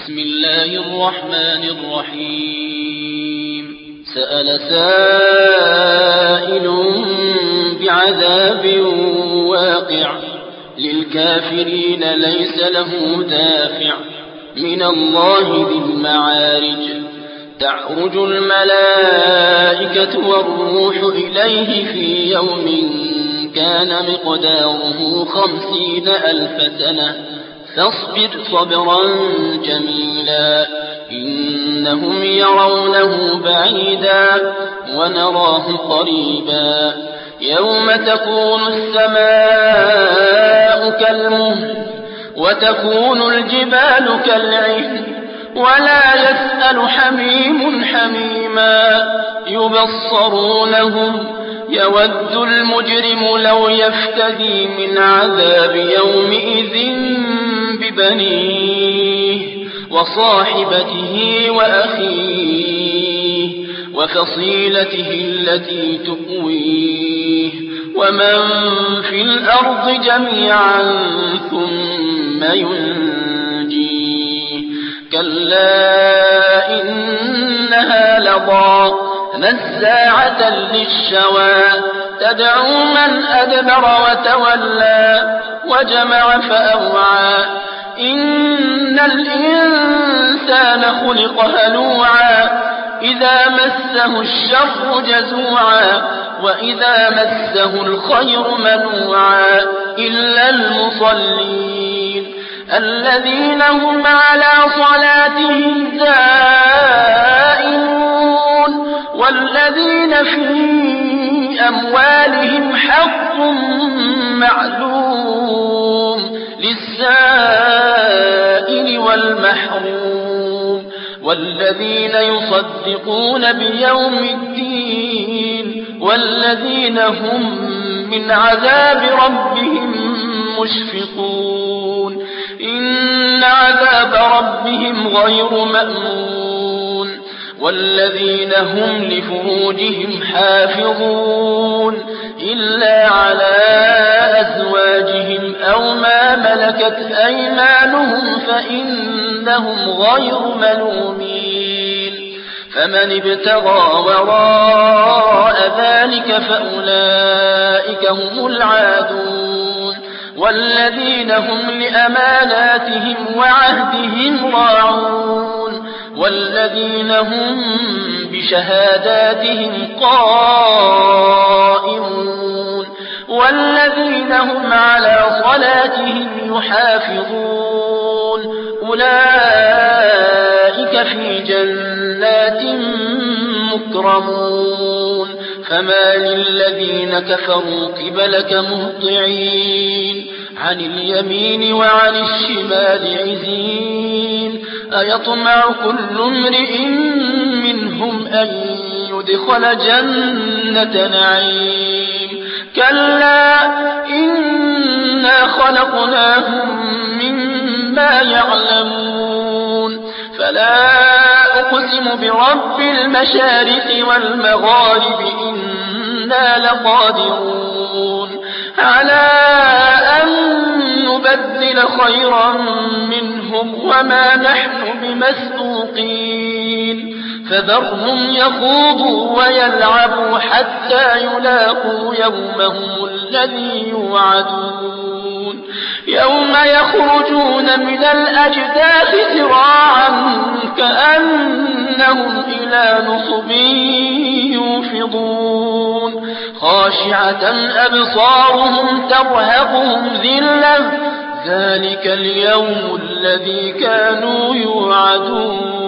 بسم الله الرحمن الرحيم سأل سائل بعذاب واقع للكافرين ليس له دافع من الله ذي المعارج تعرج الملائكة والروح إليه في يوم كان مقداره 50,000 سنة فاصبر صبرا جميلا إنهم يرونه بعيدا ونراه قريبا يوم تكون السماء كالمهل وتكون الجبال كالعهن ولا يسأل حميم حميما يبصرونهم يود المجرم لو يفتدي من عذاب يومئذ ببنيه وصاحبته وأخيه وفصيلته التي تؤويه ومن في الأرض جميعا ثم ينجيه كلا إنها لظى نزاعة للشوى تدعو من أدبر وتولى وجمع فأوعى إن الإنسان خلق هلوعا إذا مسه الشر جزوعا وإذا مسه الخير منوعا إلا المصلين الذين هم على صلاتهم دائمون والذين في أموالهم حق معلوم للسائل والمحروم والذين يصدقون بيوم الدين والذين هم من عذاب ربهم مشفقون إن عذاب ربهم غير مأمون والذين هم لفروجهم حافظون إلا على أزواجهم أو ما ملكت أيمانهم فإنهم غير ملومين فمن ابتغى وراء ذلك فأولئك هم العادون والذين هم لأماناتهم وعهدهم راعون والذين هم بشهاداتهم قائمون والذين هم على صلاتهم يحافظون أولئك في جنات مكرمون فما للذين كفروا قبلك مهطعين عن اليمين وعن الشمال عزين أيطمع كل امرئ منهم أن يدخل جنة نعيم كلا إنا خلقناهم مما يعلمون فلا أقسم برب المشارق والمغارب إنا لقادرون على أن نبدل خيرا منهم وما نحن بمسبوقين فذرهم يخوضوا ويلعبوا حتى يلاقوا يومهم الذي يوعدون يوم يخرجون من الأجداث سراعا كأنهم إلى نصب يوفضون خاشعة أبصارهم ترهقهم ذلة ذلك اليوم الذي كانوا يوعدون